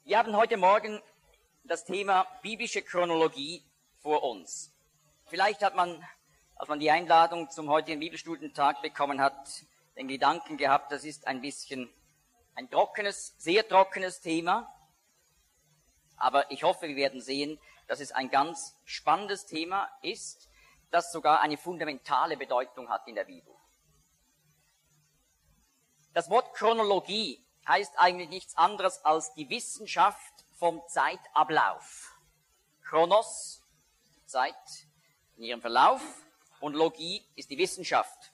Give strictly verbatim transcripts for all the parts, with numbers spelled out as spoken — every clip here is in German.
Wir haben heute Morgen das Thema biblische Chronologie vor uns. Vielleicht hat man, als man die Einladung zum heutigen Bibelstudientag bekommen hat, den Gedanken gehabt, das ist ein bisschen ein trockenes, sehr trockenes Thema. Aber ich hoffe, wir werden sehen, dass es ein ganz spannendes Thema ist, das sogar eine fundamentale Bedeutung hat in der Bibel. Das Wort Chronologie heißt eigentlich nichts anderes als die Wissenschaft vom Zeitablauf. Chronos, Zeit in ihrem Verlauf, und Logie ist die Wissenschaft.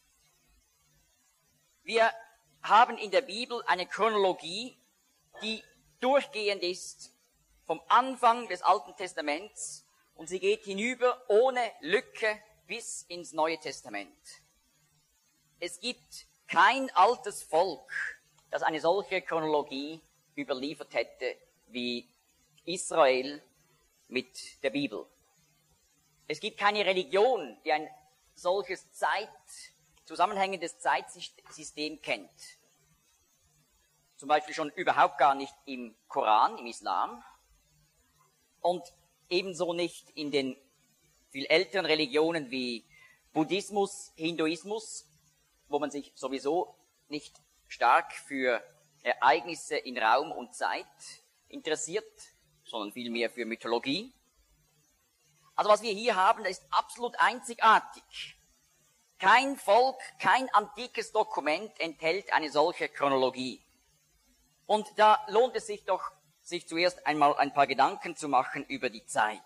Wir haben in der Bibel eine Chronologie, die durchgehend ist vom Anfang des Alten Testaments, und sie geht hinüber ohne Lücke bis ins Neue Testament. Es gibt kein altes Volk, das eine solche Chronologie überliefert hätte wie Israel mit der Bibel. Es gibt keine Religion, die ein solches Zeit, zusammenhängendes Zeitsystem kennt. Zum Beispiel schon überhaupt gar nicht im Koran, im Islam, und ebenso nicht in den viel älteren Religionen wie Buddhismus, Hinduismus, wo man sich sowieso nicht stark für Ereignisse in Raum und Zeit interessiert, sondern vielmehr für Mythologie. Also was wir hier haben, das ist absolut einzigartig. Kein Volk, kein antikes Dokument enthält eine solche Chronologie. Und da lohnt es sich doch, sich zuerst einmal ein paar Gedanken zu machen über die Zeit.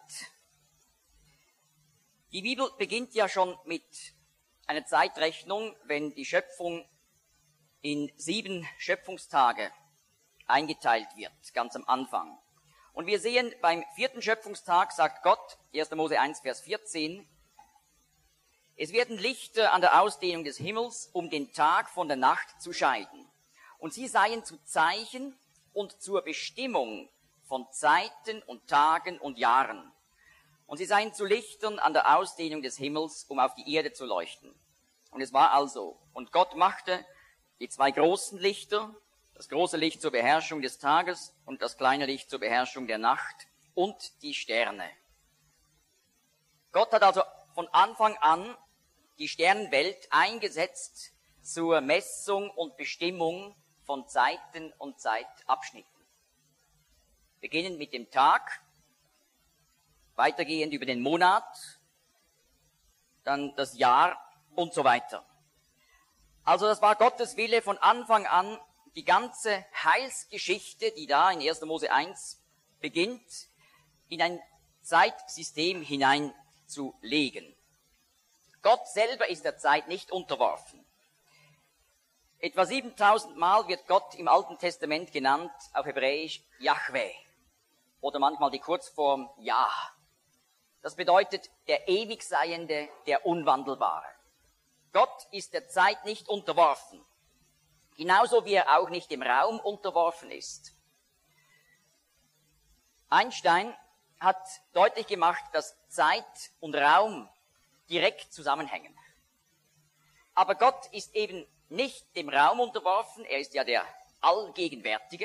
Die Bibel beginnt ja schon mit einer Zeitrechnung, wenn die Schöpfung in sieben Schöpfungstage eingeteilt wird, ganz am Anfang. Und wir sehen, beim vierten Schöpfungstag sagt Gott, erster Mose eins, Vers vierzehn, es werden Lichter an der Ausdehnung des Himmels, um den Tag von der Nacht zu scheiden. Und sie seien zu Zeichen und zur Bestimmung von Zeiten und Tagen und Jahren. Und sie seien zu Lichtern an der Ausdehnung des Himmels, um auf die Erde zu leuchten. Und es war also, und Gott machte die zwei großen Lichter, das große Licht zur Beherrschung des Tages und das kleine Licht zur Beherrschung der Nacht, und die Sterne. Gott hat also von Anfang an die Sternenwelt eingesetzt zur Messung und Bestimmung von Zeiten und Zeitabschnitten. Beginnend mit dem Tag, weitergehend über den Monat, dann das Jahr und so weiter. Also das war Gottes Wille von Anfang an, die ganze Heilsgeschichte, die da in erster Mose eins beginnt, in ein Zeitsystem hineinzulegen. Gott selber ist der Zeit nicht unterworfen. Etwa siebentausend Mal wird Gott im Alten Testament genannt, auf Hebräisch Jahwe, oder manchmal die Kurzform Jah. Das bedeutet der Ewigseiende, der Unwandelbare. Gott ist der Zeit nicht unterworfen, genauso wie er auch nicht dem Raum unterworfen ist. Einstein hat deutlich gemacht, dass Zeit und Raum direkt zusammenhängen. Aber Gott ist eben nicht dem Raum unterworfen, er ist ja der Allgegenwärtige.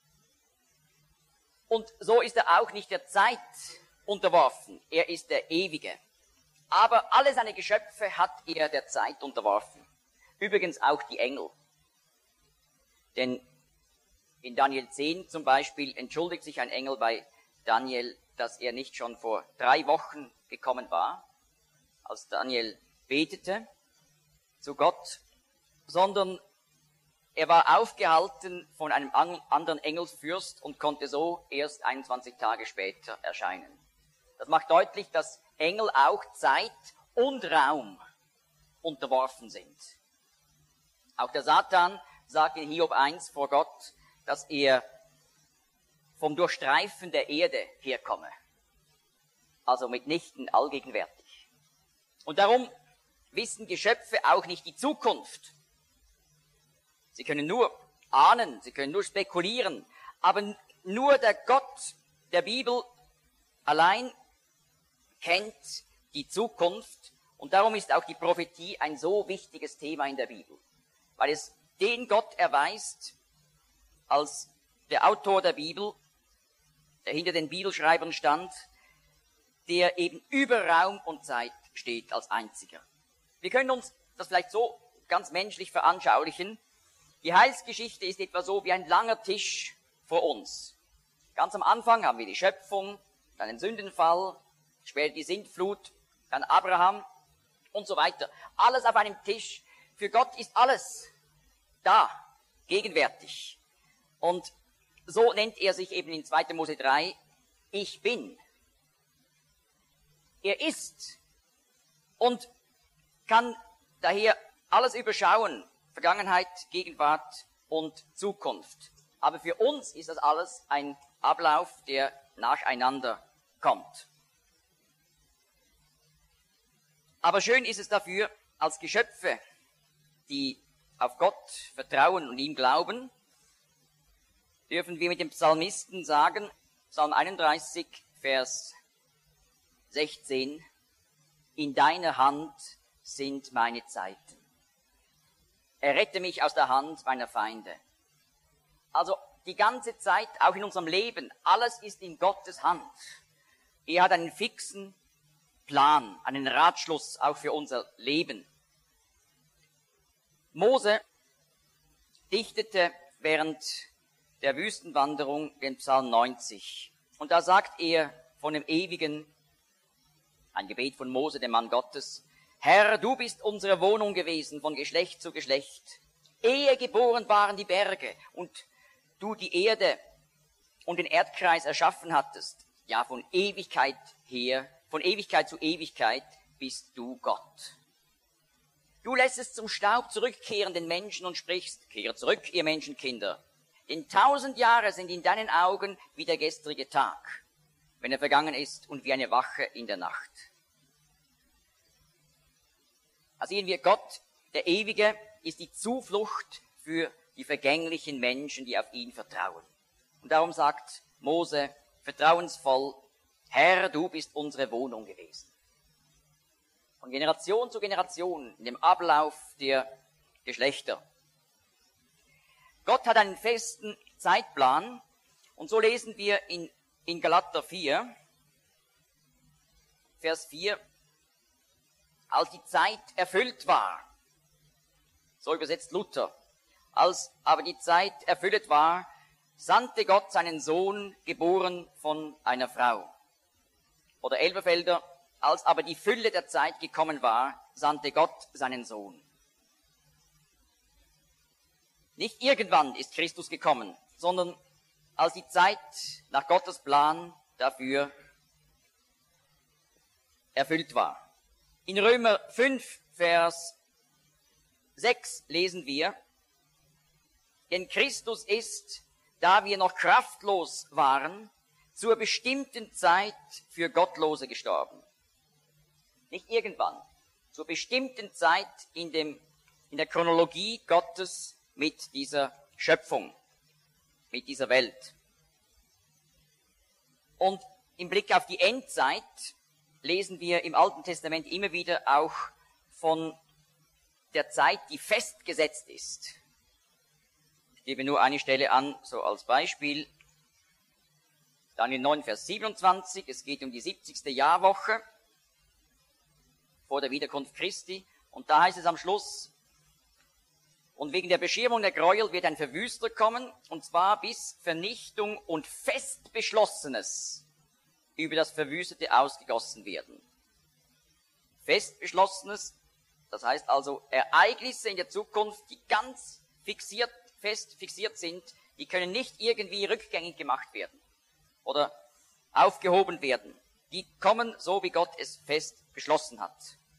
Und so ist er auch nicht der Zeit unterworfen, er ist der Ewige. Aber alle seine Geschöpfe hat er der Zeit unterworfen. Übrigens auch die Engel. Denn in Daniel zehn zum Beispiel entschuldigt sich ein Engel bei Daniel, dass er nicht schon vor drei Wochen gekommen war, als Daniel betete zu Gott, sondern er war aufgehalten von einem anderen Engelsfürst und konnte so erst einundzwanzig Tage später erscheinen. Das macht deutlich, dass Engel auch Zeit und Raum unterworfen sind. Auch der Satan sagt in Hiob eins vor Gott, dass er vom Durchstreifen der Erde herkomme. Also mitnichten allgegenwärtig. Und darum wissen Geschöpfe auch nicht die Zukunft. Sie können nur ahnen, sie können nur spekulieren, aber nur der Gott der Bibel allein kennt die Zukunft, und darum ist auch die Prophetie ein so wichtiges Thema in der Bibel, weil es den Gott erweist als der Autor der Bibel, der hinter den Bibelschreibern stand, der eben über Raum und Zeit steht als einziger. Wir können uns das vielleicht so ganz menschlich veranschaulichen. Die Heilsgeschichte ist etwa so wie ein langer Tisch vor uns. Ganz am Anfang haben wir die Schöpfung, dann den Sündenfall, später die Sintflut, dann Abraham und so weiter. Alles auf einem Tisch. Für Gott ist alles da, gegenwärtig. Und so nennt er sich eben in zweiter Mose drei, ich bin. Er ist und kann daher alles überschauen, Vergangenheit, Gegenwart und Zukunft. Aber für uns ist das alles ein Ablauf, der nacheinander kommt. Aber schön ist es dafür, als Geschöpfe, die auf Gott vertrauen und ihm glauben, dürfen wir mit dem Psalmisten sagen, Psalm einunddreißig, Vers sechzehn, in deiner Hand sind meine Zeiten. Errette mich aus der Hand meiner Feinde. Also die ganze Zeit, auch in unserem Leben, alles ist in Gottes Hand. Er hat einen fixen Plan, einen Ratschluss auch für unser Leben. Mose dichtete während der Wüstenwanderung den Psalm neunzig. Und da sagt er von dem Ewigen, ein Gebet von Mose, dem Mann Gottes, Herr, du bist unsere Wohnung gewesen von Geschlecht zu Geschlecht. Ehe geboren waren die Berge und du die Erde und den Erdkreis erschaffen hattest. Ja, von Ewigkeit her, von Ewigkeit zu Ewigkeit bist du Gott. Du lässt es zum Staub zurückkehren den Menschen und sprichst, kehre zurück, ihr Menschenkinder. Denn tausend Jahre sind in deinen Augen wie der gestrige Tag, wenn er vergangen ist und wie eine Wache in der Nacht. Da sehen wir, Gott, der Ewige, ist die Zuflucht für die vergänglichen Menschen, die auf ihn vertrauen. Und darum sagt Mose vertrauensvoll, Herr, du bist unsere Wohnung gewesen. Von Generation zu Generation in dem Ablauf der Geschlechter. Gott hat einen festen Zeitplan und so lesen wir in, in Galater vier, Vers vier, als die Zeit erfüllt war, so übersetzt Luther, als aber die Zeit erfüllt war, sandte Gott seinen Sohn, geboren von einer Frau. Oder Elberfelder, als aber die Fülle der Zeit gekommen war, sandte Gott seinen Sohn. Nicht irgendwann ist Christus gekommen, sondern als die Zeit nach Gottes Plan dafür erfüllt war. In Römer fünf, Vers sechs lesen wir, denn Christus ist, da wir noch kraftlos waren, zur bestimmten Zeit für Gottlose gestorben. Nicht irgendwann, zur bestimmten Zeit in, dem, in der Chronologie Gottes mit dieser Schöpfung, mit dieser Welt. Und im Blick auf die Endzeit lesen wir im Alten Testament immer wieder auch von der Zeit, die festgesetzt ist. Ich gebe nur eine Stelle an, so als Beispiel. Daniel neun, Vers siebenundzwanzig, es geht um die siebzigste Jahrwoche vor der Wiederkunft Christi. Und da heißt es am Schluss, und wegen der Beschirmung der Gräuel wird ein Verwüster kommen, und zwar bis Vernichtung und Festbeschlossenes über das Verwüstete ausgegossen werden. Festbeschlossenes, das heißt also Ereignisse in der Zukunft, die ganz fixiert, fest fixiert sind, die können nicht irgendwie rückgängig gemacht werden oder aufgehoben werden. Die kommen so, wie Gott es fest beschlossen hat.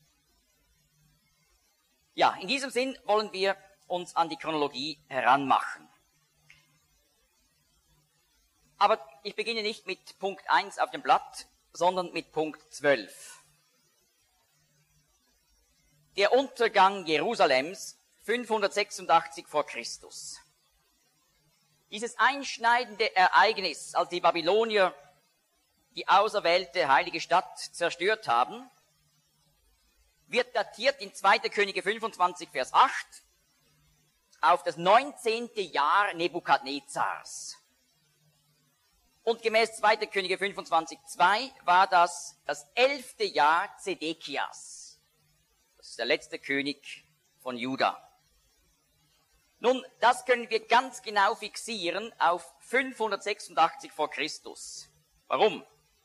Ja, in diesem Sinn wollen wir uns an die Chronologie heranmachen. Aber ich beginne nicht mit Punkt eins auf dem Blatt, sondern mit Punkt zwölf. Der Untergang Jerusalems fünfhundertsechsundachtzig vor Christus. Dieses einschneidende Ereignis, als die Babylonier die auserwählte heilige Stadt zerstört haben, wird datiert in zweiter Könige fünfundzwanzig, Vers acht, auf das neunzehnte Jahr Nebukadnezars. Und gemäß zweiter Könige fünfundzwanzig zwei war das das elfte Jahr Zedekias. Das ist der letzte König von Juda. Nun, das können wir ganz genau fixieren auf fünfhundertsechsundachtzig vor Christus. Warum?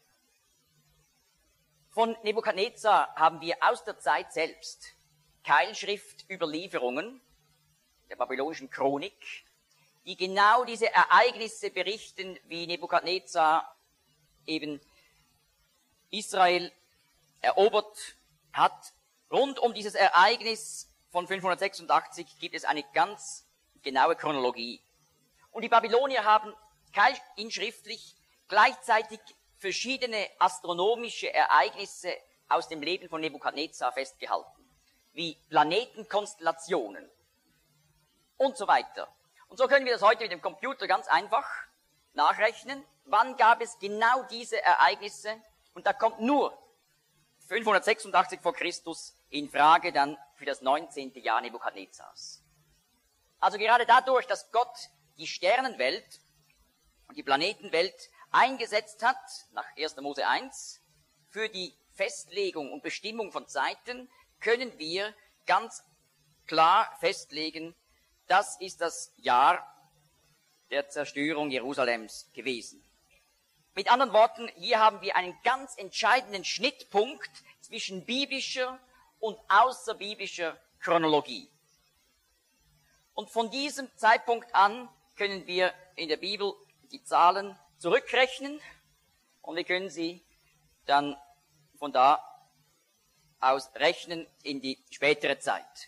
Von Nebukadnezar haben wir aus der Zeit selbst Keilschriftüberlieferungen der babylonischen Chronik, die genau diese Ereignisse berichten, wie Nebukadnezar eben Israel erobert hat. Rund um dieses Ereignis von fünfhundertsechsundachtzig gibt es eine ganz genaue Chronologie. Und die Babylonier haben inschriftlich gleichzeitig verschiedene astronomische Ereignisse aus dem Leben von Nebukadnezar festgehalten, wie Planetenkonstellationen und so weiter. Und so können wir das heute mit dem Computer ganz einfach nachrechnen. Wann gab es genau diese Ereignisse? Und da kommt nur fünfhundertsechsundachtzig vor Christus in Frage dann für das neunzehnte Jahr Nebukadnezars. Also gerade dadurch, dass Gott die Sternenwelt und die Planetenwelt eingesetzt hat, nach erster Mose eins, für die Festlegung und Bestimmung von Zeiten, können wir ganz klar festlegen, das ist das Jahr der Zerstörung Jerusalems gewesen. Mit anderen Worten, hier haben wir einen ganz entscheidenden Schnittpunkt zwischen biblischer und außerbiblischer Chronologie. Und von diesem Zeitpunkt an können wir in der Bibel die Zahlen zurückrechnen und wir können sie dann von da aus rechnen in die spätere Zeit.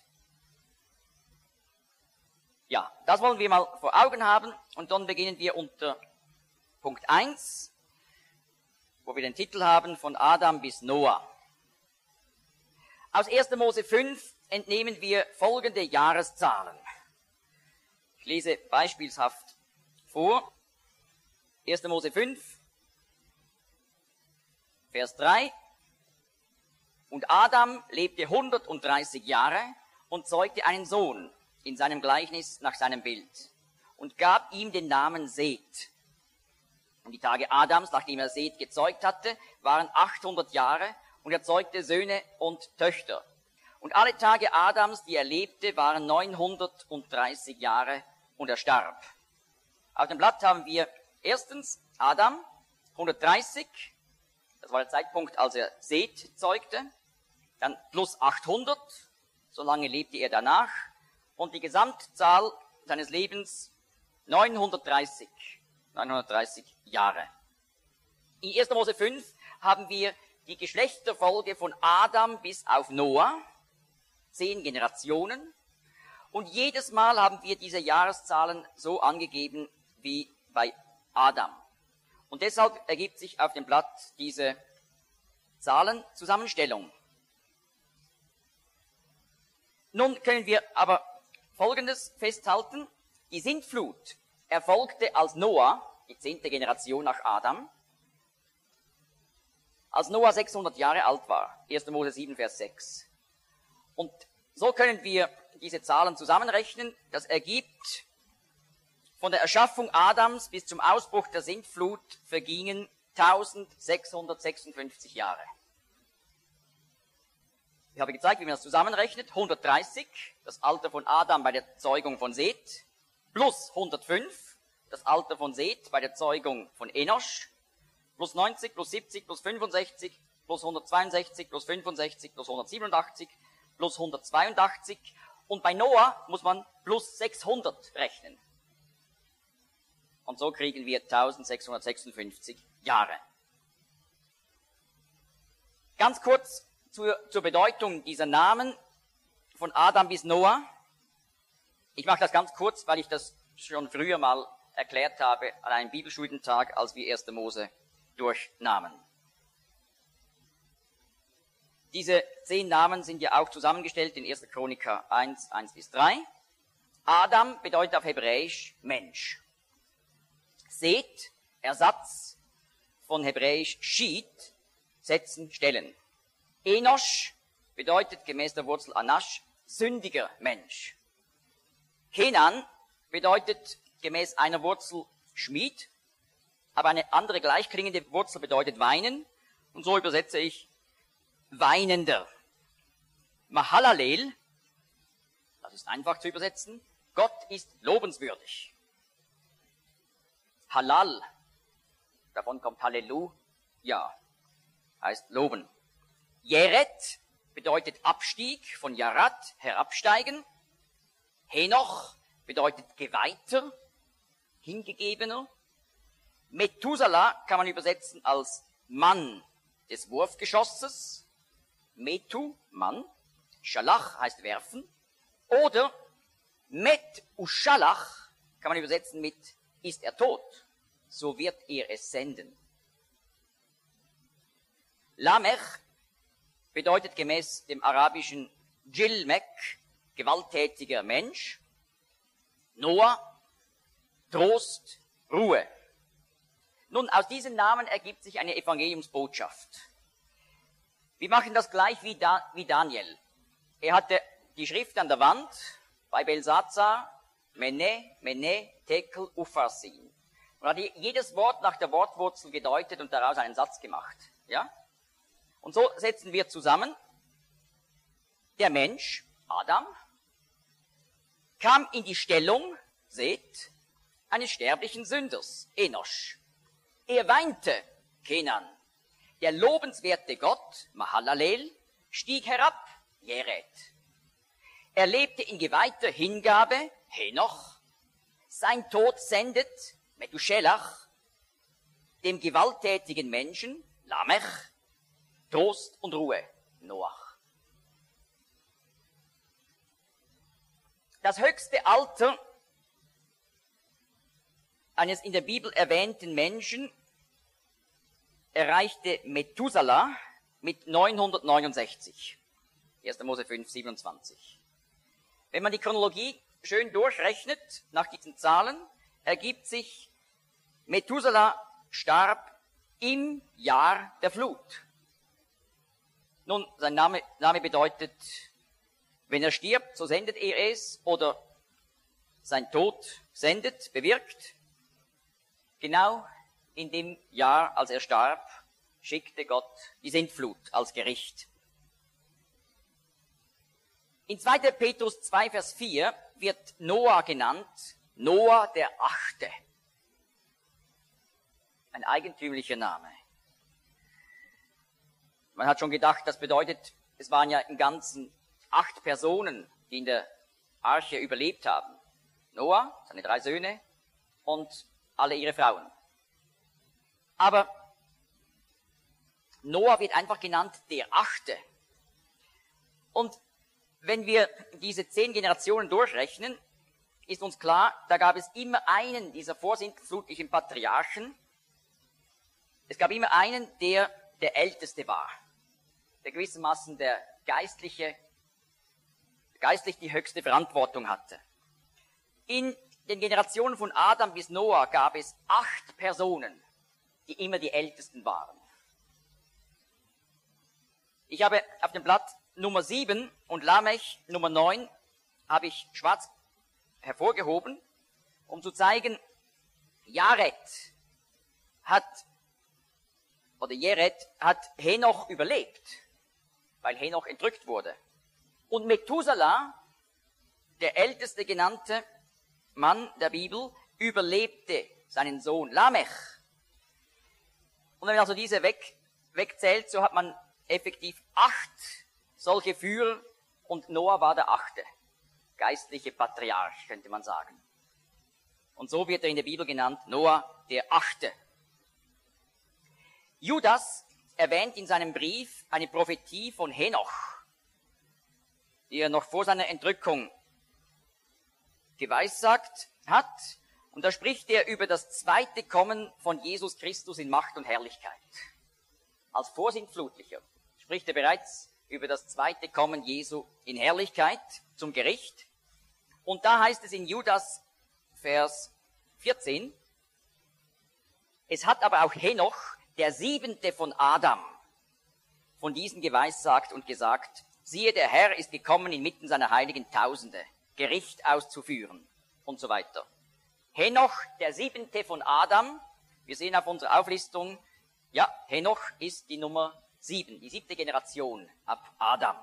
Ja, das wollen wir mal vor Augen haben und dann beginnen wir unter Punkt eins, wo wir den Titel haben von Adam bis Noah. Aus erster Mose fünf entnehmen wir folgende Jahreszahlen. Ich lese beispielshaft vor. erster Mose fünf, Vers drei. Und Adam lebte hundertdreißig Jahre und zeugte einen Sohn in seinem Gleichnis nach seinem Bild und gab ihm den Namen Seth. Und die Tage Adams, nachdem er Seth gezeugt hatte, waren achthundert Jahre und er zeugte Söhne und Töchter. Und alle Tage Adams, die er lebte, waren neunhundertdreißig Jahre und er starb. Auf dem Blatt haben wir erstens Adam, hundertdreißig, das war der Zeitpunkt, als er Seth zeugte, dann plus achthundert, so lange lebte er danach, und die Gesamtzahl seines Lebens neunhundertdreißig, neunhundertdreißig Jahre. In erster Mose fünf haben wir die Geschlechterfolge von Adam bis auf Noah, zehn Generationen, und jedes Mal haben wir diese Jahreszahlen so angegeben wie bei Adam. Und deshalb ergibt sich auf dem Blatt diese Zahlenzusammenstellung. Nun können wir aber Folgendes festhalten. Die Sintflut erfolgte, als Noah, die zehnte Generation nach Adam, als Noah sechshundert Jahre alt war. erster Mose sieben, Vers sechs. Und so können wir diese Zahlen zusammenrechnen. Das ergibt, von der Erschaffung Adams bis zum Ausbruch der Sintflut vergingen eintausendsechshundertsechsundfünfzig Jahre. Ich habe gezeigt, wie man das zusammenrechnet. hundertdreißig, das Alter von Adam bei der Zeugung von Seth, plus hundertfünf, das Alter von Seth bei der Zeugung von Enosch, plus neunzig, plus siebzig, plus fünfundsechzig, plus hundertzweiundsechzig, plus fünfundsechzig, plus hundertsiebenundachtzig, plus hundertzweiundachtzig. Und bei Noah muss man plus sechshundert rechnen. Und so kriegen wir eintausendsechshundertsechsundfünfzig Jahre. Ganz kurz zur, zur Bedeutung dieser Namen von Adam bis Noah. Ich mache das ganz kurz, weil ich das schon früher mal erklärt habe an einem Bibelstudientag, als wir erster Mose durchnahmen. Diese zehn Namen sind ja auch zusammengestellt in erster Chroniker eins, eins bis drei. Adam bedeutet auf Hebräisch Mensch. Seth, Ersatz von Hebräisch Shit, setzen, stellen. Enosch bedeutet gemäß der Wurzel Anash sündiger Mensch. Kenan bedeutet gemäß einer Wurzel Schmied aber eine andere gleichklingende Wurzel bedeutet weinen. Und so übersetze ich weinender. Mahalalel, das ist einfach zu übersetzen, Gott ist lobenswürdig. Halal, davon kommt Halleluja, heißt loben. Jeret bedeutet Abstieg, von Yarat, herabsteigen. Henoch bedeutet Geweihter, Hingegebener. Methuselah kann man übersetzen als Mann des Wurfgeschosses. Metu, Mann. Schalach heißt werfen. Oder Met Uschalach kann man übersetzen mit ist er tot, so wird er es senden. Lamech bedeutet gemäß dem arabischen Jilmek gewalttätiger Mensch. Noah, Trost, Ruhe. Nun, aus diesen Namen ergibt sich eine Evangeliumsbotschaft. Wir machen das gleich wie, da, wie Daniel. Er hatte die Schrift an der Wand bei Belsazar, Mene, Mene, Tekel, Upharsin. Und hat jedes Wort nach der Wortwurzel gedeutet und daraus einen Satz gemacht. Ja? Und so setzen wir zusammen. Der Mensch, Adam, kam in die Stellung, seht, eines sterblichen Sünders, Enosch. Er weinte, Kenan. Der lobenswerte Gott, Mahalalel, stieg herab, Jeret. Er lebte in geweihter Hingabe, Henoch. Sein Tod sendet, Methuselach, dem gewalttätigen Menschen, Lamech, Trost und Ruhe, Noach. Das höchste Alter eines in der Bibel erwähnten Menschen erreichte Methuselah mit neunhundertneunundsechzig. erster Mose fünf, siebenundzwanzig. Wenn man die Chronologie schön durchrechnet nach diesen Zahlen, ergibt sich, Methuselah starb im Jahr der Flut. Nun, sein Name, Name bedeutet, wenn er stirbt, so sendet er es, oder sein Tod sendet, bewirkt. Genau in dem Jahr, als er starb, schickte Gott die Sintflut als Gericht. In zweiter Petrus zwei, Vers vier wird Noah genannt, Noah der Achte. Ein eigentümlicher Name. Man hat schon gedacht, das bedeutet, es waren ja im Ganzen acht Personen, die in der Arche überlebt haben. Noah, seine drei Söhne und alle ihre Frauen. Aber Noah wird einfach genannt der Achte. Und wenn wir diese zehn Generationen durchrechnen, ist uns klar, da gab es immer einen dieser vorsintflutlichen Patriarchen. Es gab immer einen, der der Älteste war, der gewissermaßen der geistliche, geistlich die höchste Verantwortung hatte. In den Generationen von Adam bis Noah gab es acht Personen, die immer die Ältesten waren. Ich habe auf dem Blatt Nummer sieben und Lamech Nummer neun habe ich schwarz hervorgehoben, um zu zeigen, Jared hat, oder Jered hat Henoch überlebt, weil Henoch entrückt wurde. Und Methuselah, der älteste genannte Mann der Bibel, überlebte seinen Sohn Lamech. Und wenn man also diese weg, wegzählt, so hat man effektiv acht solche Führer und Noah war der achte. Geistliche Patriarch, könnte man sagen. Und so wird er in der Bibel genannt, Noah der Achte. Judas erwähnt in seinem Brief eine Prophetie von Henoch, die er noch vor seiner Entrückung geweissagt hat. Und da spricht er über das zweite Kommen von Jesus Christus in Macht und Herrlichkeit. Als Vorsintflutlicher spricht er bereits über das zweite Kommen Jesu in Herrlichkeit zum Gericht. Und da heißt es in Judas Vers vierzehn, es hat aber auch Henoch, der siebente von Adam, von diesen geweissagt und gesagt, siehe, der Herr ist gekommen inmitten seiner heiligen Tausende, Gericht auszuführen und so weiter. Henoch, der siebente von Adam, Wir sehen auf unserer Auflistung, ja, Henoch ist die Nummer sieben, die siebte Generation ab Adam.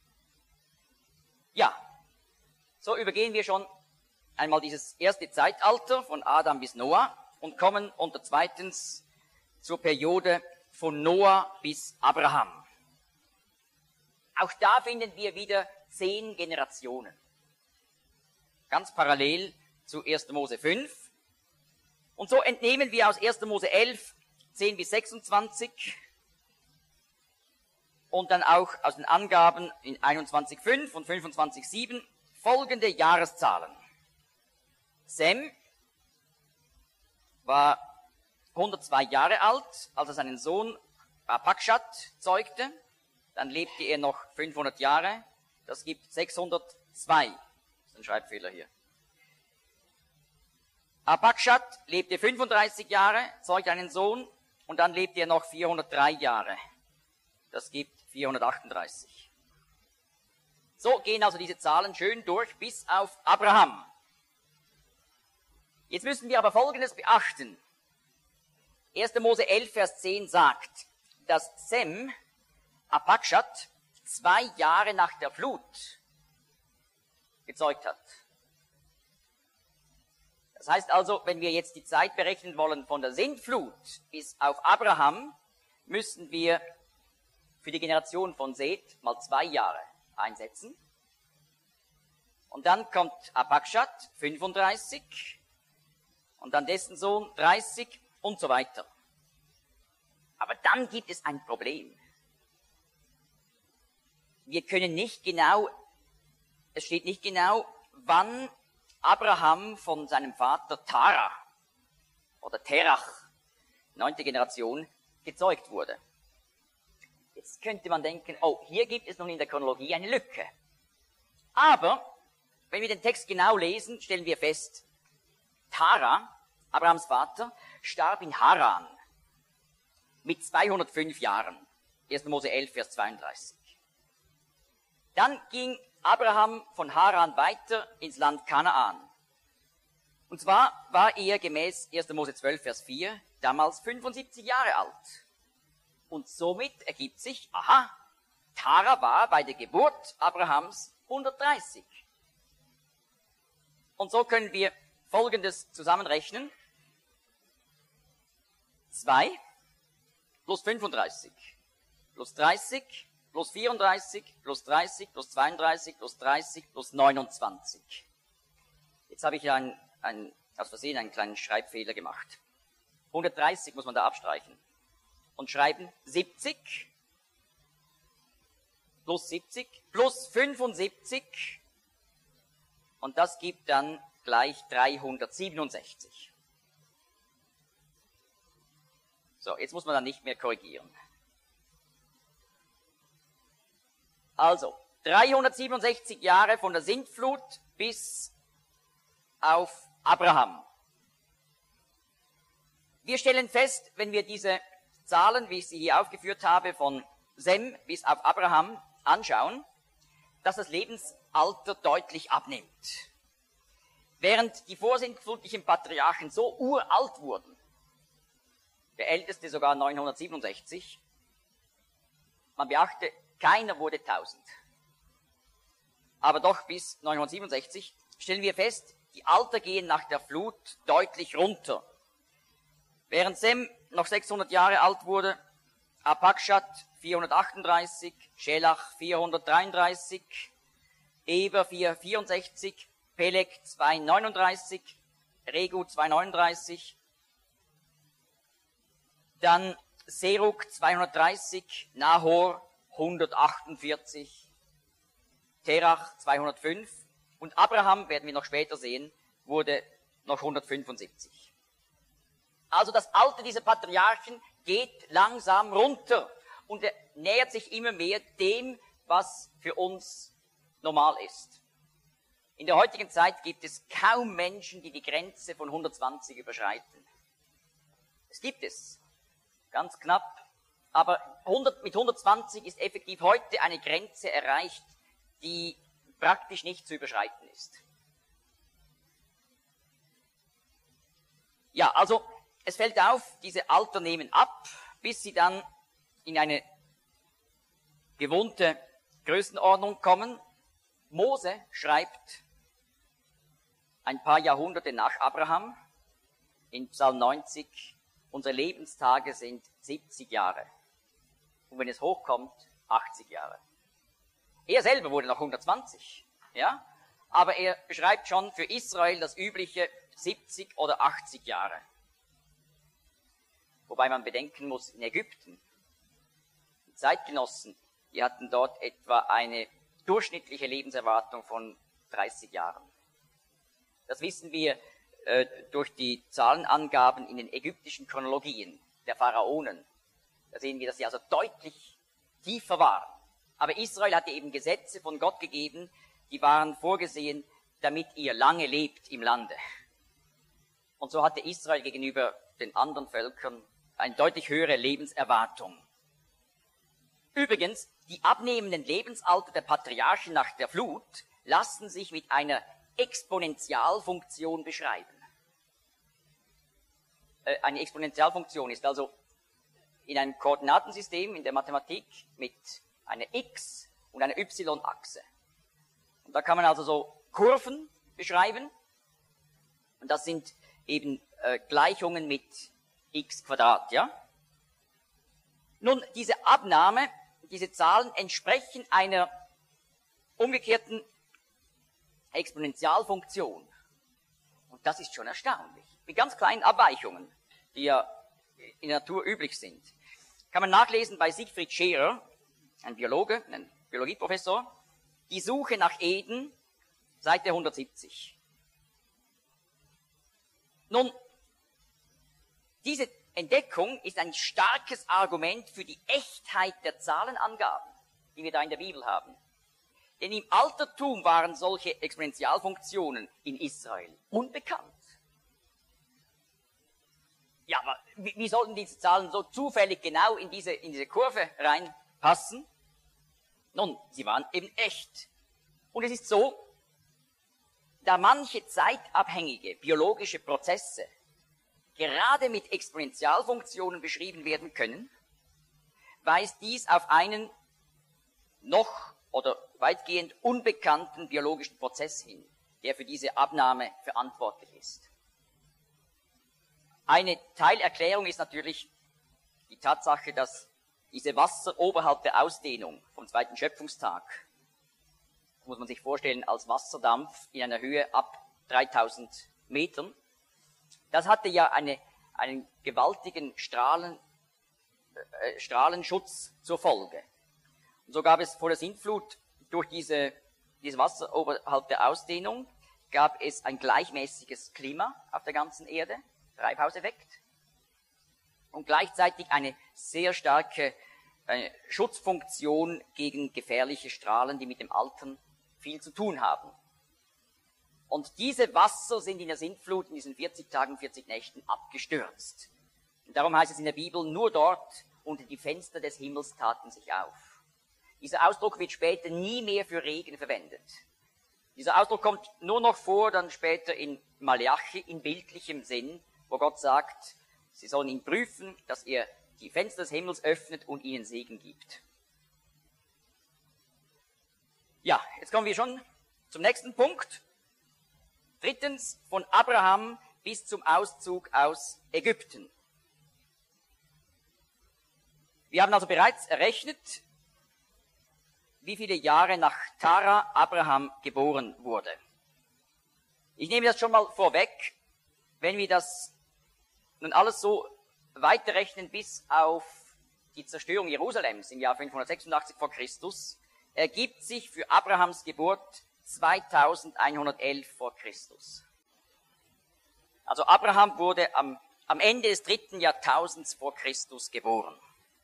Ja, so übergehen wir schon einmal dieses erste Zeitalter von Adam bis Noah und kommen unter zweitens zur Periode von Noah bis Abraham. Auch da finden wir wieder zehn Generationen. Ganz parallel zu erster Mose fünf. Und so entnehmen wir aus erster Mose elf, zehn bis sechsundzwanzig und dann auch aus den Angaben in einundzwanzig fünf und fünfundzwanzig sieben folgende Jahreszahlen. Sem war hundertzwei Jahre alt, als er seinen Sohn Arpachshad zeugte. Dann lebte er noch fünfhundert Jahre. Das gibt sechshundertzwei. Das ist ein Schreibfehler hier. Arpachshad lebte fünfunddreißig Jahre, zeugte einen Sohn, und dann lebte er noch vierhundertdrei Jahre. Das gibt vierhundertachtunddreißig. So gehen also diese Zahlen schön durch bis auf Abraham. Jetzt müssen wir aber Folgendes beachten. erster Mose elf, Vers zehn sagt, dass Sem Arpachshad zwei Jahre nach der Flut gezeugt hat. Das heißt also, wenn wir jetzt die Zeit berechnen wollen von der Sintflut bis auf Abraham, müssen wir für die Generation von Seth mal zwei Jahre einsetzen. Und dann kommt Arpachshad, fünfunddreißig, und dann dessen Sohn, dreißig und so weiter. Aber dann gibt es ein Problem. Wir können nicht genau, es steht nicht genau, wann Abraham von seinem Vater Tara oder Terach, neunte Generation, gezeugt wurde. Jetzt könnte man denken, oh, hier gibt es nun in der Chronologie eine Lücke. Aber, wenn wir den Text genau lesen, stellen wir fest, Tara, Abrahams Vater, starb in Haran mit zweihundertfünf Jahren. erster Mose elf, Vers zweiunddreißig. Dann ging Abraham von Haran weiter ins Land Kanaan. Und zwar war er gemäß erster Mose zwölf, Vers vier damals fünfundsiebzig Jahre alt. Und somit ergibt sich, aha, Tara war bei der Geburt Abrahams hundertdreißig. Und so können wir Folgendes zusammenrechnen. zwei plus fünfunddreißig plus dreißig plus vierunddreißig plus dreißig plus zweiunddreißig plus dreißig plus neunundzwanzig. Jetzt habe ich ein, ein, aus Versehen einen kleinen Schreibfehler gemacht. hundertdreißig muss man da abstreichen. Und schreiben siebzig plus siebzig plus fünfundsiebzig. Und das gibt dann gleich dreihundertsiebenundsechzig. So, jetzt muss man dann nicht mehr korrigieren. Also, dreihundertsiebenundsechzig Jahre von der Sintflut bis auf Abraham. Wir stellen fest, wenn wir diese Zahlen, wie ich sie hier aufgeführt habe, von Sem bis auf Abraham anschauen, dass das Lebensalter deutlich abnimmt. Während die vorsintflutlichen Patriarchen so uralt wurden, der älteste sogar neunhundertsiebenundsechzig, man beachte, keiner wurde tausend. Aber doch bis neunhundertsiebenundsechzig stellen wir fest, die Alter gehen nach der Flut deutlich runter. Während Sem noch sechshundert Jahre alt wurde, Arpachshad vierhundertachtunddreißig, Schelach vierhundertdreiunddreißig, Eber vierhundertvierundsechzig, Peleg zweihundertneununddreißig, Regu zweihundertneununddreißig, dann Serug zweihundertdreißig, Nahor hundertachtundvierzig, Terach zweihundertfünf und Abraham, werden wir noch später sehen, wurde noch hundertfünfundsiebzig. Also das Alter dieser Patriarchen geht langsam runter und er nähert sich immer mehr dem, was für uns normal ist. In der heutigen Zeit gibt es kaum Menschen, die die Grenze von hundertzwanzig überschreiten. Es gibt es, ganz knapp, aber hundert, mit hundertzwanzig ist effektiv heute eine Grenze erreicht, die praktisch nicht zu überschreiten ist. Ja, also es fällt auf, diese Alter nehmen ab, bis sie dann in eine gewohnte Größenordnung kommen. Mose schreibt ein paar Jahrhunderte nach Abraham in Psalm neunzig, unsere Lebenstage sind siebzig Jahre. Und wenn es hochkommt, achtzig Jahre. Er selber wurde noch hundertzwanzig, ja? Aber er beschreibt schon für Israel das übliche siebzig oder achtzig Jahre. Wobei man bedenken muss, in Ägypten, die Zeitgenossen, die hatten dort etwa eine durchschnittliche Lebenserwartung von dreißig Jahren. Das wissen wir äh, durch die Zahlenangaben in den ägyptischen Chronologien der Pharaonen. Da sehen wir, dass sie also deutlich tiefer waren. Aber Israel hatte eben Gesetze von Gott gegeben, die waren vorgesehen, damit ihr lange lebt im Lande. Und so hatte Israel gegenüber den anderen Völkern eine deutlich höhere Lebenserwartung. Übrigens, die abnehmenden Lebensalter der Patriarchen nach der Flut lassen sich mit einer Exponentialfunktion beschreiben. Äh, eine Exponentialfunktion ist also in einem Koordinatensystem in der Mathematik mit einer X- und einer Y-Achse. Und da kann man also so Kurven beschreiben. Und das sind eben äh, Gleichungen mit x Quadrat, ja? Nun, diese Abnahme, diese Zahlen entsprechen einer umgekehrten Exponentialfunktion. Und das ist schon erstaunlich. Mit ganz kleinen Abweichungen, die ja in der Natur üblich sind. Kann man nachlesen bei Siegfried Scherer, ein Biologe, ein Biologieprofessor, die Suche nach Eden, Seite hundertsiebzig. Nun, diese Entdeckung ist ein starkes Argument für die Echtheit der Zahlenangaben, die wir da in der Bibel haben. Denn im Altertum waren solche Exponentialfunktionen in Israel unbekannt. Ja, aber wie, wie sollten diese Zahlen so zufällig genau in diese, in diese Kurve reinpassen? Nun, sie waren eben echt. Und es ist so, da manche zeitabhängige biologische Prozesse gerade mit Exponentialfunktionen beschrieben werden können, weist dies auf einen noch oder weitgehend unbekannten biologischen Prozess hin, der für diese Abnahme verantwortlich ist. Eine Teilerklärung ist natürlich die Tatsache, dass diese Wasser oberhalb der Ausdehnung vom zweiten Schöpfungstag, das muss man sich vorstellen als Wasserdampf in einer Höhe ab dreitausend Metern, das hatte ja eine, einen gewaltigen Strahlen, äh, Strahlenschutz zur Folge. Und so gab es vor der Sintflut durch diese, dieses Wasser oberhalb der Ausdehnung, gab es ein gleichmäßiges Klima auf der ganzen Erde, Treibhauseffekt, und gleichzeitig eine sehr starke äh, Schutzfunktion gegen gefährliche Strahlen, die mit dem Altern viel zu tun haben. Und diese Wasser sind in der Sintflut in diesen vierzig Tagen, vierzig Nächten abgestürzt. Und darum heißt es in der Bibel, nur dort unter die Fenster des Himmels taten sich auf. Dieser Ausdruck wird später nie mehr für Regen verwendet. Dieser Ausdruck kommt nur noch vor, dann später in Malachi in bildlichem Sinn, wo Gott sagt, sie sollen ihn prüfen, dass er die Fenster des Himmels öffnet und ihnen Segen gibt. Ja, jetzt kommen wir schon zum nächsten Punkt. Drittens, von Abraham bis zum Auszug aus Ägypten. Wir haben also bereits errechnet, wie viele Jahre nach Tara Abraham geboren wurde. Ich nehme das schon mal vorweg, wenn wir das nun alles so weiterrechnen bis auf die Zerstörung Jerusalems im Jahr fünfhundertsechsundachtzig vor Christus, ergibt sich für Abrahams Geburt zweitausendeinhundertelf vor Christus. Also Abraham wurde am, am Ende des dritten Jahrtausends vor Christus geboren.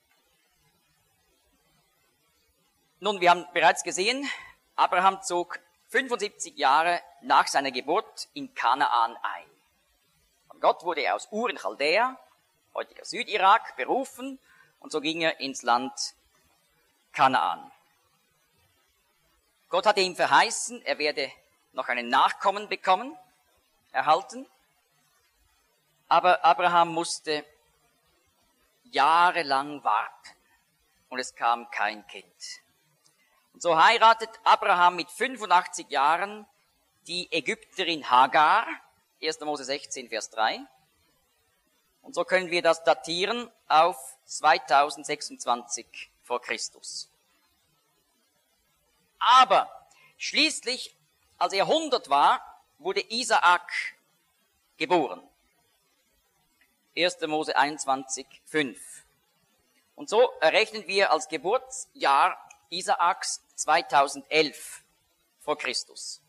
Nun, wir haben bereits gesehen, Abraham zog fünfundsiebzig Jahre nach seiner Geburt in Kanaan ein. Von Gott wurde er aus Ur in Chaldea, heutiger Südirak, berufen und so ging er ins Land Kanaan. Gott hatte ihm verheißen, er werde noch einen Nachkommen bekommen, erhalten. Aber Abraham musste jahrelang warten und es kam kein Kind. Und so heiratet Abraham mit fünfundachtzig Jahren die Ägypterin Hagar, erster Mose sechzehn, Vers drei. Und so können wir das datieren auf zweitausendsechsundzwanzig vor Christus. Aber schließlich, als er hundert war, wurde Isaak geboren. erster Mose einundzwanzig, fünf. Und so errechnen wir als Geburtsjahr Isaaks zweitausendelf vor Christus.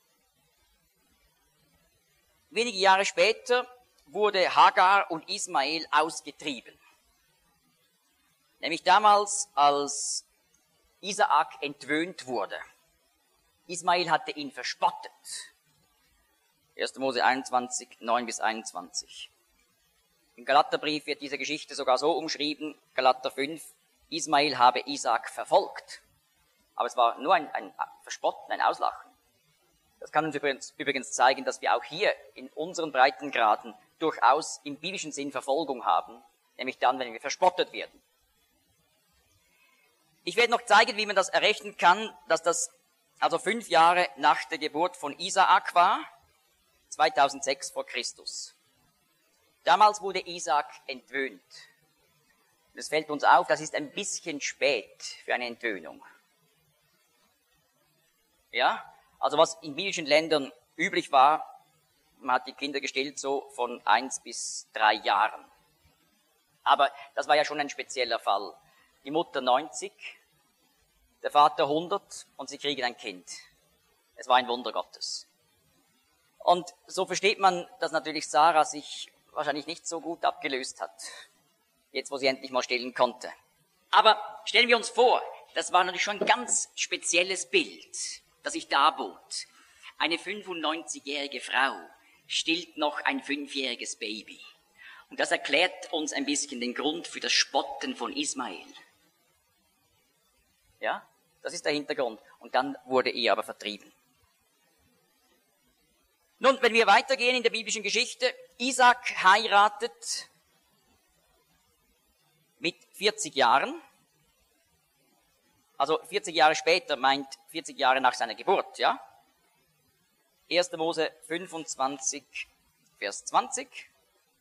Wenige Jahre später wurde Hagar und Ismael ausgetrieben. Nämlich damals, als Isaak entwöhnt wurde. Ismael hatte ihn verspottet. erster Mose einundzwanzig, neun bis einundzwanzig. Im Galaterbrief wird diese Geschichte sogar so umschrieben, Galater fünf, Ismael habe Isaak verfolgt. Aber es war nur ein, ein Verspotten, ein Auslachen. Das kann uns übrigens, übrigens zeigen, dass wir auch hier in unseren Breitengraden durchaus im biblischen Sinn Verfolgung haben, nämlich dann, wenn wir verspottet werden. Ich werde noch zeigen, wie man das errechnen kann, dass das also fünf Jahre nach der Geburt von Isaak war, zweitausendsechs vor Christus. Damals wurde Isaak entwöhnt. Es fällt uns auf, das ist ein bisschen spät für eine Entwöhnung. Ja, also was in biblischen Ländern üblich war, man hat die Kinder gestillt so von eins bis drei Jahren. Aber das war ja schon ein spezieller Fall. Die Mutter neunzig, der Vater hundert und sie kriegen ein Kind. Es war ein Wunder Gottes. Und so versteht man, dass natürlich Sarah sich wahrscheinlich nicht so gut abgelöst hat, jetzt wo sie endlich mal stillen konnte. Aber stellen wir uns vor, das war natürlich schon ein ganz spezielles Bild, das sich darbot. Eine fünfundneunzigjährige Frau stillt noch ein fünfjähriges Baby. Und das erklärt uns ein bisschen den Grund für das Spotten von Ismael. Ja, das ist der Hintergrund. Und dann wurde er aber vertrieben. Nun, wenn wir weitergehen in der biblischen Geschichte, Isaak heiratet mit vierzig Jahren. Also vierzig Jahre später meint vierzig Jahre nach seiner Geburt, ja? erster Mose fünfundzwanzig, Vers zwanzig.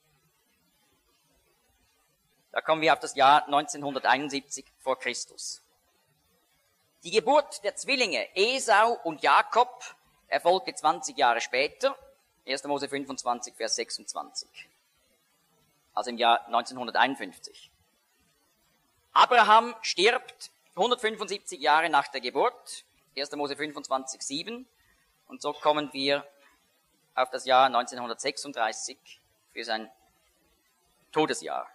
Da kommen wir auf das Jahr neunzehnhunderteinundsiebzig vor Christus. Die Geburt der Zwillinge Esau und Jakob erfolgte zwanzig Jahre später, erster Mose fünfundzwanzig, Vers sechsundzwanzig. Also im Jahr neunzehnhunderteinundfünfzig. Abraham stirbt hundertfünfundsiebzig Jahre nach der Geburt, erster Mose fünfundzwanzig, sieben. Und so kommen wir auf das Jahr neunzehnhundertsechsunddreißig für sein Todesjahr.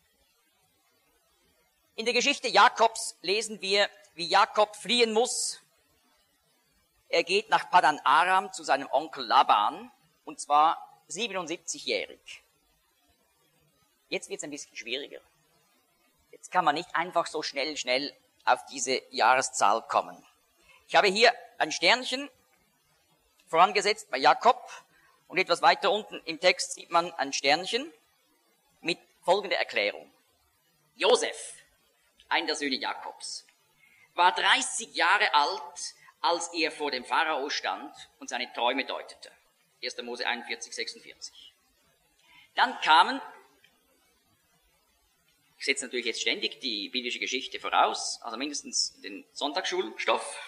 In der Geschichte Jakobs lesen wir, wie Jakob fliehen muss. Er geht nach Padan Aram zu seinem Onkel Laban, und zwar siebenundsiebzigjährig. Jetzt wird es ein bisschen schwieriger. Jetzt kann man nicht einfach so schnell, schnell auf diese Jahreszahl kommen. Ich habe hier ein Sternchen vorangesetzt bei Jakob und etwas weiter unten im Text sieht man ein Sternchen mit folgender Erklärung. Josef, einer der Söhne Jakobs, war dreißig Jahre alt, als er vor dem Pharao stand und seine Träume deutete. erster Mose einundvierzig, sechsundvierzig. Dann kamen, ich setze natürlich jetzt ständig die biblische Geschichte voraus, also mindestens den Sonntagsschulstoff.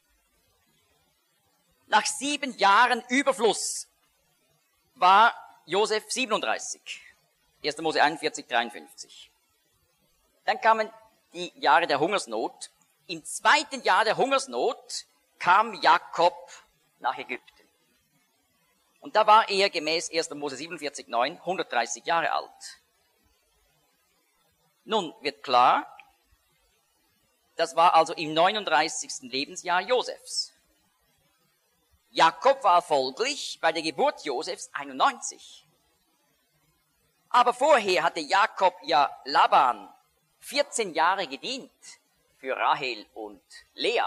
Nach sieben Jahren Überfluss war Josef siebenunddreißig. erster Mose einundvierzig, dreiundfünfzig. Dann kamen die Jahre der Hungersnot. Im zweiten Jahr der Hungersnot kam Jakob nach Ägypten. Und da war er gemäß erster Mose siebenundvierzig, neun hundertdreißig Jahre alt. Nun wird klar, das war also im neununddreißigsten Lebensjahr Josefs. Jakob war folglich bei der Geburt Josefs einundneunzig. Aber vorher hatte Jakob ja Laban vierzehn Jahre gedient für Rahel und Lea.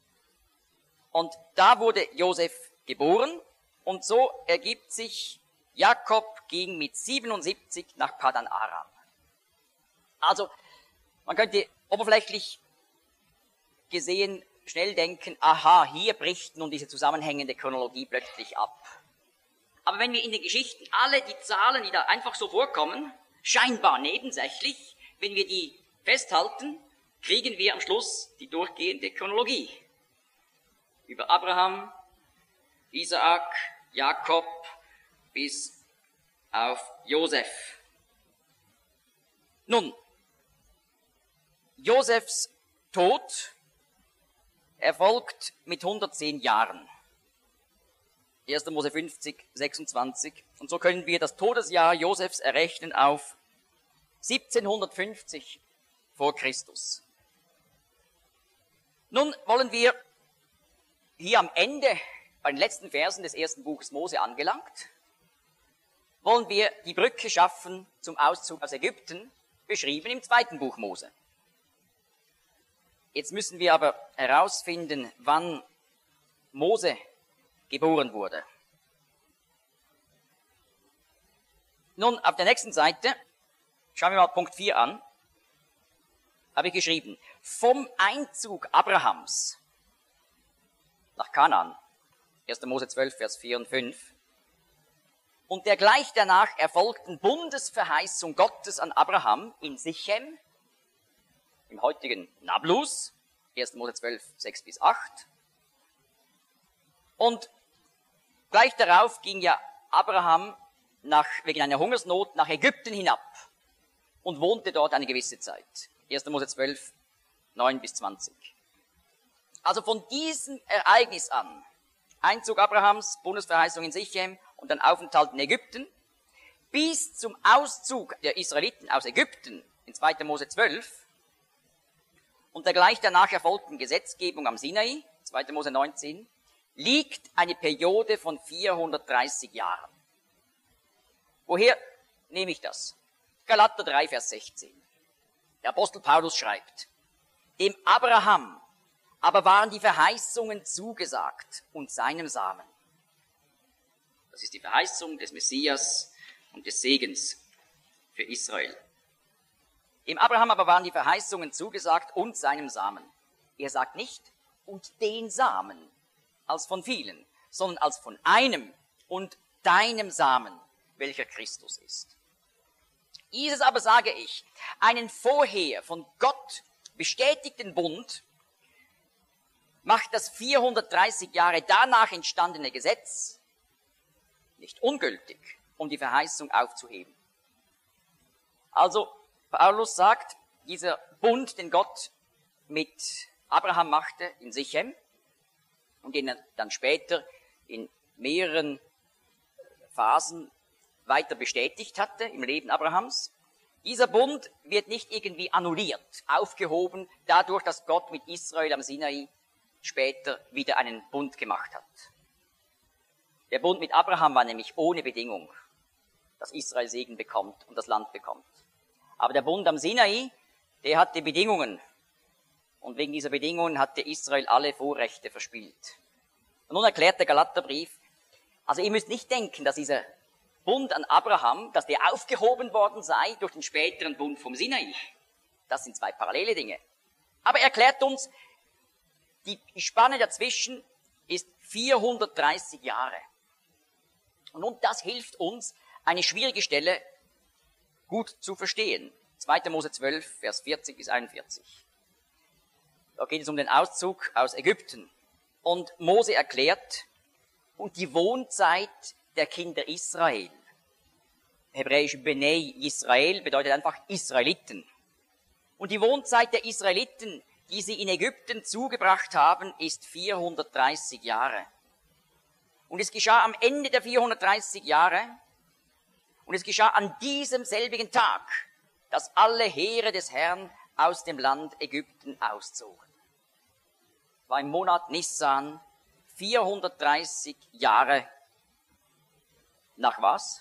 Und da wurde Josef geboren und so ergibt sich Jakob ging mit siebenundsiebzig nach Padan Aram. Also, man könnte oberflächlich gesehen schnell denken, aha, hier bricht nun diese zusammenhängende Chronologie plötzlich ab. Aber wenn wir in den Geschichten alle die Zahlen, die da einfach so vorkommen, scheinbar nebensächlich, wenn wir die festhalten, kriegen wir am Schluss die durchgehende Chronologie. Über Abraham, Isaak, Jakob bis auf Josef. Nun, Josefs Tod erfolgt mit hundertzehn Jahren. erster Mose fünfzig, sechsundzwanzig. Und so können wir das Todesjahr Josefs errechnen auf siebzehnhundertfünfzig vor Christus. Nun wollen wir hier am Ende, bei den letzten Versen des ersten Buches Mose angelangt, wollen wir die Brücke schaffen zum Auszug aus Ägypten, beschrieben im zweiten Buch Mose. Jetzt müssen wir aber herausfinden, wann Mose geboren wurde. Nun, auf der nächsten Seite, schauen wir mal Punkt vier an, habe ich geschrieben, vom Einzug Abrahams nach Kanaan, erster Mose zwölf, Vers vier und fünf, und der gleich danach erfolgten Bundesverheißung Gottes an Abraham in Sichem, im heutigen Nablus, erster Mose zwölf, sechs bis acht. Und gleich darauf ging ja Abraham nach, wegen einer Hungersnot nach Ägypten hinab und wohnte dort eine gewisse Zeit. erster Mose zwölf, neun bis zwanzig. Also von diesem Ereignis an, Einzug Abrahams, Bundesverheißung in Sichem und dann Aufenthalt in Ägypten, bis zum Auszug der Israeliten aus Ägypten in zweiter Mose zwölf, und der gleich danach erfolgten Gesetzgebung am Sinai, zweiter Mose neunzehn, liegt eine Periode von vierhundertdreißig Jahren. Woher nehme ich das? Galater drei, Vers sechzehn. Der Apostel Paulus schreibt, dem Abraham aber waren die Verheißungen zugesagt und seinem Samen. Das ist die Verheißung des Messias und des Segens für Israel. Dem Abraham aber waren die Verheißungen zugesagt und seinem Samen. Er sagt nicht, und den Samen, als von vielen, sondern als von einem und deinem Samen, welcher Christus ist. Dieses aber sage ich, einen vorher von Gott bestätigten Bund macht das vierhundertdreißig Jahre danach entstandene Gesetz nicht ungültig, um die Verheißung aufzuheben. Also, Paulus sagt, dieser Bund, den Gott mit Abraham machte in Sichem und den er dann später in mehreren Phasen weiter bestätigt hatte im Leben Abrahams, dieser Bund wird nicht irgendwie annulliert, aufgehoben, dadurch, dass Gott mit Israel am Sinai später wieder einen Bund gemacht hat. Der Bund mit Abraham war nämlich ohne Bedingung, dass Israel Segen bekommt und das Land bekommt. Aber der Bund am Sinai, der hatte Bedingungen. Und wegen dieser Bedingungen hatte Israel alle Vorrechte verspielt. Und nun erklärt der Galaterbrief, also ihr müsst nicht denken, dass dieser Bund an Abraham, dass der aufgehoben worden sei durch den späteren Bund vom Sinai. Das sind zwei parallele Dinge. Aber er erklärt uns, die Spanne dazwischen ist vierhundertdreißig Jahre. Und nun, das hilft uns, eine schwierige Stelle gut zu verstehen. zweiter Mose zwölf, Vers vierzig bis einundvierzig. Da geht es um den Auszug aus Ägypten. Und Mose erklärt, und die Wohnzeit der Kinder Israel. Hebräisch Benei Israel bedeutet einfach Israeliten. Und die Wohnzeit der Israeliten, die sie in Ägypten zugebracht haben, ist vierhundertdreißig Jahre. Und es geschah am Ende der vierhundertdreißig Jahre, und es geschah an diesem selbigen Tag, dass alle Heere des Herrn aus dem Land Ägypten auszogen. Es war im Monat Nissan, vierhundertdreißig Jahre nach was?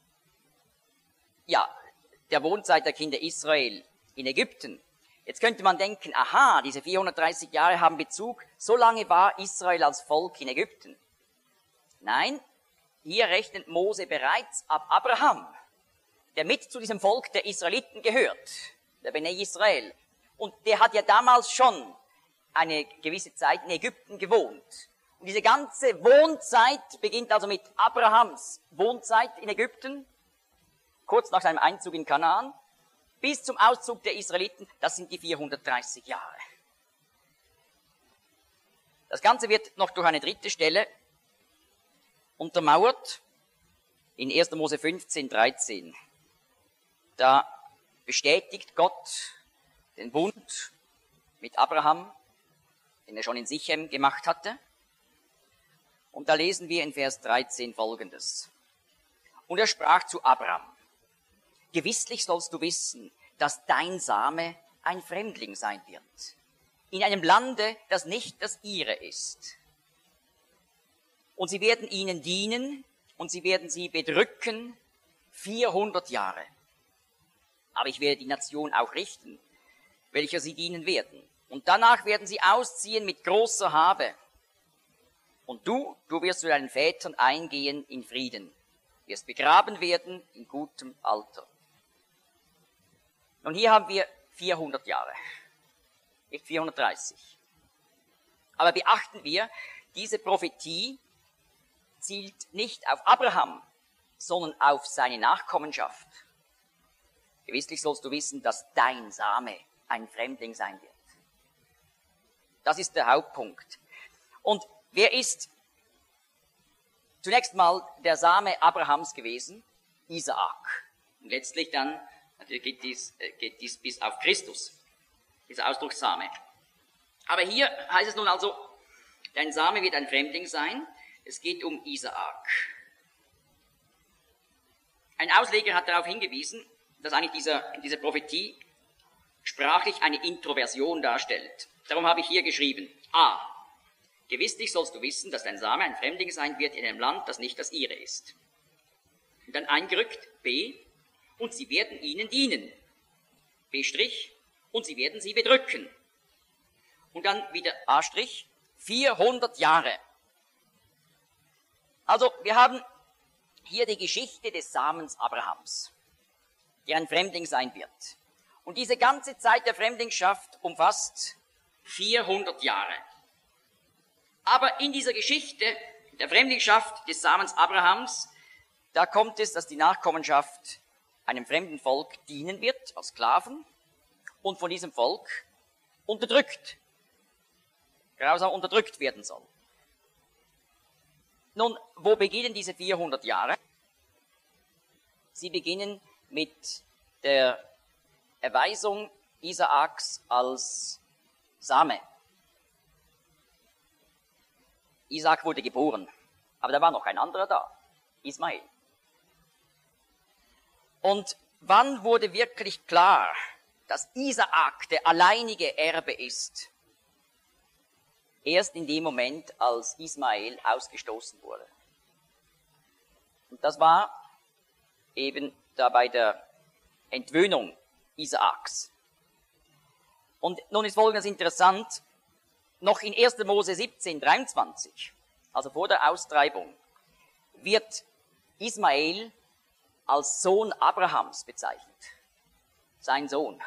Ja, der Wohnzeit der Kinder Israel in Ägypten. Jetzt könnte man denken, aha, diese vierhundertdreißig Jahre haben Bezug, so lange war Israel als Volk in Ägypten. Nein, hier rechnet Mose bereits ab Abraham, der mit zu diesem Volk der Israeliten gehört, der Bnei Israel. Und der hat ja damals schon eine gewisse Zeit in Ägypten gewohnt. Und diese ganze Wohnzeit beginnt also mit Abrahams Wohnzeit in Ägypten, kurz nach seinem Einzug in Kanaan, bis zum Auszug der Israeliten, das sind die vierhundertdreißig Jahre. Das Ganze wird noch durch eine dritte Stelle untermauert, in erster Mose fünfzehn, dreizehn. Da bestätigt Gott den Bund mit Abraham, den er schon in Sichem gemacht hatte. Und da lesen wir in Vers dreizehn Folgendes. Und er sprach zu Abraham: Gewisslich sollst du wissen, dass dein Same ein Fremdling sein wird, in einem Lande, das nicht das ihre ist. Und sie werden ihnen dienen und sie werden sie bedrücken vierhundert Jahre. Aber ich werde die Nation auch richten, welcher sie dienen werden. Und danach werden sie ausziehen mit großer Habe. Und du, du wirst zu deinen Vätern eingehen in Frieden, wirst begraben werden in gutem Alter. Und hier haben wir vierhundert Jahre, nicht vierhundertdreißig. Aber beachten wir, diese Prophetie zielt nicht auf Abraham, sondern auf seine Nachkommenschaft. Gewisslich sollst du wissen, dass dein Same ein Fremdling sein wird. Das ist der Hauptpunkt. Und wer ist zunächst mal der Same Abrahams gewesen? Isaak. Und letztlich dann natürlich geht dies, geht dies bis auf Christus, dieser Ausdruck Same. Aber hier heißt es nun also, dein Same wird ein Fremdling sein. Es geht um Isaak. Ein Ausleger hat darauf hingewiesen, dass eigentlich dieser, diese Prophetie sprachlich eine Introversion darstellt. Darum habe ich hier geschrieben: A. Gewisslich sollst du wissen, dass dein Same ein Fremdling sein wird in einem Land, das nicht das ihre ist. Und dann eingerückt B. Und sie werden ihnen dienen. B'. Und sie werden sie bedrücken. Und dann wieder A'. vierhundert Jahre. Also wir haben hier die Geschichte des Samens Abrahams, der ein Fremdling sein wird. Und diese ganze Zeit der Fremdlingschaft umfasst vierhundert Jahre. Aber in dieser Geschichte der Fremdlingschaft des Samens Abrahams, da kommt es, dass die Nachkommenschaft einem fremden Volk dienen wird, als Sklaven, und von diesem Volk unterdrückt, grausam unterdrückt werden soll. Nun, wo beginnen diese vierhundert Jahre? Sie beginnen mit der Erweisung Isaaks als Same. Isaak wurde geboren, aber da war noch ein anderer da, Ismael. Und wann wurde wirklich klar, dass Isaak der alleinige Erbe ist? Erst in dem Moment, als Ismael ausgestoßen wurde. Und das war eben da bei der Entwöhnung Isaaks. Und nun ist Folgendes interessant: Noch in erster Mose siebzehn, dreiundzwanzig, also vor der Austreibung, wird Ismael als Sohn Abrahams bezeichnet. Sein Sohn.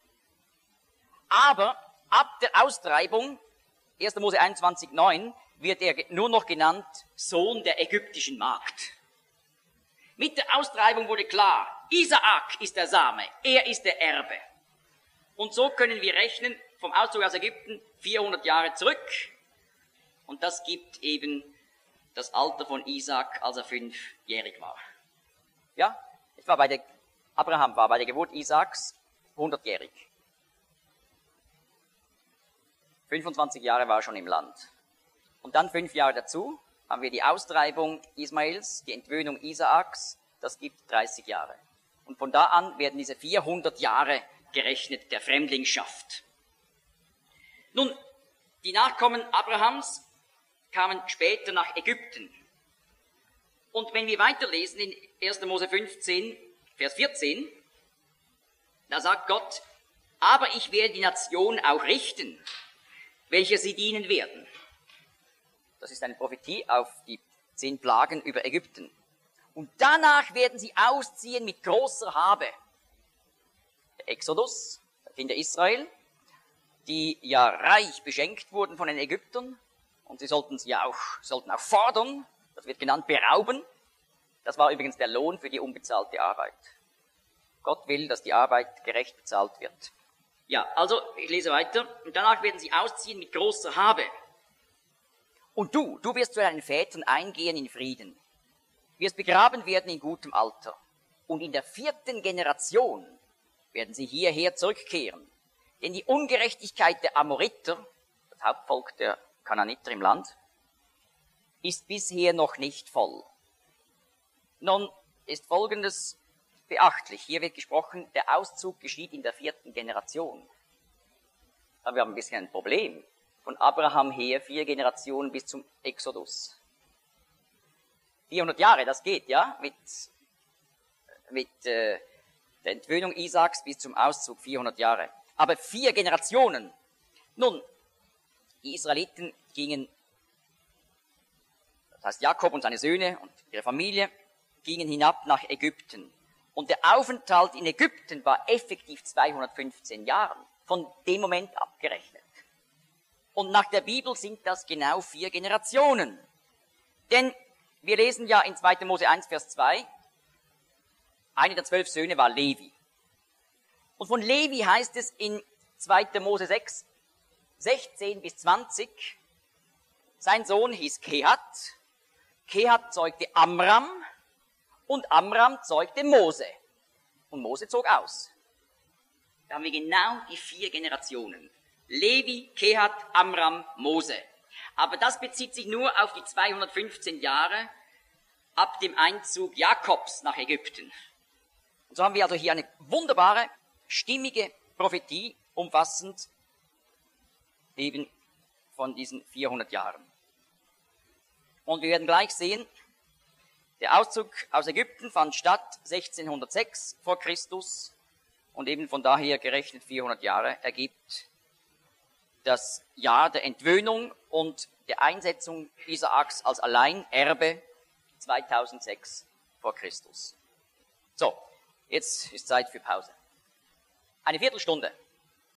Aber ab der Austreibung, erster Mose einundzwanzig, neun, wird er nur noch genannt Sohn der ägyptischen Magd. Mit der Austreibung wurde klar, Isaak ist der Same, er ist der Erbe. Und so können wir rechnen, vom Auszug aus Ägypten vierhundert Jahre zurück. Und das gibt eben das Alter von Isaak, als er fünfjährig war. Ja, es war bei der, Abraham war bei der Geburt Isaaks hundertjährig. fünfundzwanzig Jahre war er schon im Land. Und dann fünf Jahre dazu haben wir die Austreibung Ismaels, die Entwöhnung Isaaks, das gibt dreißig Jahre. Und von da an werden diese vierhundert Jahre gerechnet der Fremdlingschaft. Nun, die Nachkommen Abrahams kamen später nach Ägypten. Und wenn wir weiterlesen in erster Mose fünfzehn, Vers vierzehn, da sagt Gott: Aber ich werde die Nation auch richten, welche sie dienen werden. Das ist eine Prophetie auf die Zehn Plagen über Ägypten. Und danach werden sie ausziehen mit großer Habe. Der Exodus, der Kinder Israel, die ja reich beschenkt wurden von den Ägyptern, und sie sollten sie ja auch, sollten auch fordern, das wird genannt berauben. Das war übrigens der Lohn für die unbezahlte Arbeit. Gott will, dass die Arbeit gerecht bezahlt wird. Ja, also, ich lese weiter. Und danach werden sie ausziehen mit großer Habe. Und du, du wirst zu deinen Vätern eingehen in Frieden, wirst begraben werden in gutem Alter. Und in der vierten Generation werden sie hierher zurückkehren. Denn die Ungerechtigkeit der Amoriter, das Hauptvolk der Kanaaniter im Land, ist bisher noch nicht voll. Nun ist Folgendes beachtlich. Hier wird gesprochen, der Auszug geschieht in der vierten Generation. Aber wir haben ein bisschen ein Problem. Von Abraham her vier Generationen bis zum Exodus. vierhundert Jahre, das geht, ja, mit, mit äh, der Entwöhnung Isaaks bis zum Auszug vierhundert Jahre. Aber vier Generationen. Nun, die Israeliten gingen, das heißt Jakob und seine Söhne und ihre Familie, gingen hinab nach Ägypten. Und der Aufenthalt in Ägypten war effektiv zweihundertfünfzehn Jahre, von dem Moment abgerechnet. Und nach der Bibel sind das genau vier Generationen. Denn wir lesen ja in zweiter Mose eins, Vers zwei, einer der zwölf Söhne war Levi. Und von Levi heißt es in zweiter Mose sechs, sechzehn bis zwanzig, sein Sohn hieß Kehat, Kehat zeugte Amram und Amram zeugte Mose. Und Mose zog aus. Da haben wir genau die vier Generationen. Levi, Kehat, Amram, Mose. Aber das bezieht sich nur auf die zweihundertfünfzehn Jahre ab dem Einzug Jakobs nach Ägypten. Und so haben wir also hier eine wunderbare, stimmige Prophetie, umfassend eben von diesen vierhundert Jahren. Und wir werden gleich sehen, der Auszug aus Ägypten fand statt sechzehnhundertsechs vor Christus und eben von daher gerechnet vierhundert Jahre ergibt das Jahr der Entwöhnung und der Einsetzung Isaaks als Alleinerbe zweitausendsechs vor Christus. So, jetzt ist Zeit für Pause. Eine Viertelstunde.